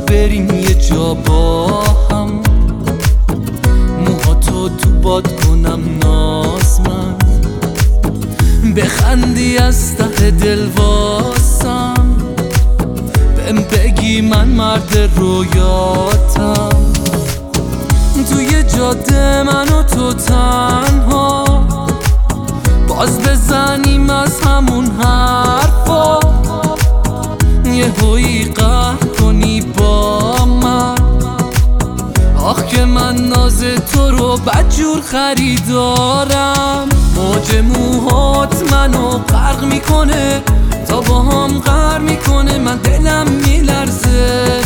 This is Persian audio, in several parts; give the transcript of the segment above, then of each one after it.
بریم یه جا با هم، موهاتو تو باد کنم نازمند، بخندی از ته دل واسم، بهم بگی من مرد رویاتم. توی جاده من و تو تنها باز بزنیم از همون حرفا، یه هویی قهر کنی با من. آخ که من ناز تو رو بدجور خریدارم. موج موهات منو غرق میکنه، تا با هم غر میکنه، من دلم میلرزه.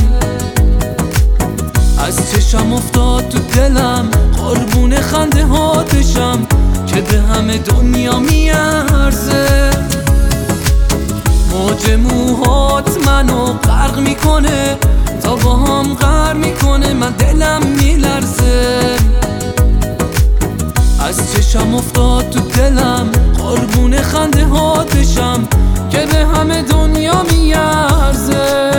از چشم افتاد تو دلم، قربون خنده هاتشم که به همه دنیا میارزه. موج موهات منو غرق میکنه، تا با هم غر میکنه، من دلم میلرزه. از چشم افتاد تو دلم، قربون خنده هاتشم که به همه دنیا میارزه.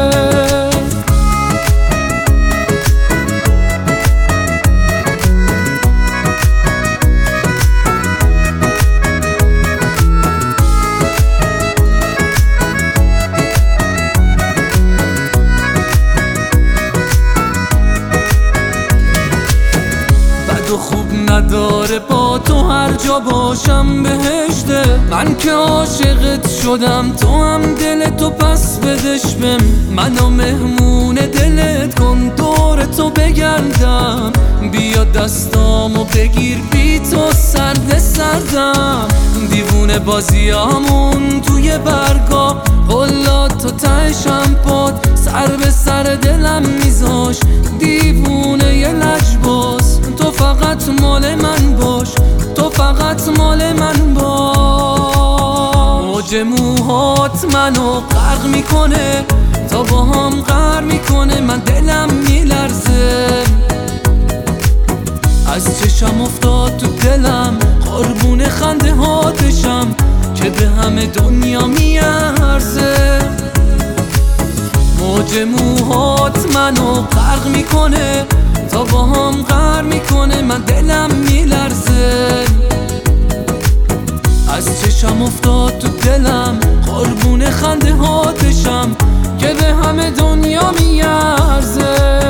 خوب نداره با تو هر جا باشم بهشته. من که عاشقت شدم، تو هم دلتو پس بدش بهم. منو مهمون دلت کن، دور تو بگردم. بیا دستامو بگیر، بی تو سرد سردم. دیوونه بازیامون توی برگا، قلات تو تهشم پاد، سر به سر دلم میذاش. دیوونه یه لجباز، تو فقط مال من باش، تو فقط مال من باش. موج موهات منو غرق میکنه، تا با هم غر میکنه، من دلم میلرزه. از چشم افتاد تو دلم، قربون خنده هاتشم که به همه دنیا میارزه. موج موهات منو غرق میکنه، تا با هم غر میکنه، من دلم میلرزه. از چشم افتاد تو دلم، قربون خنده هاتشم که به همه دنیا میارزه.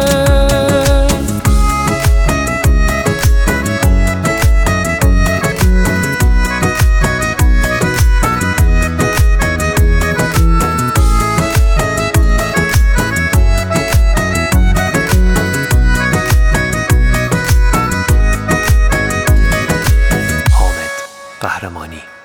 قهرمانی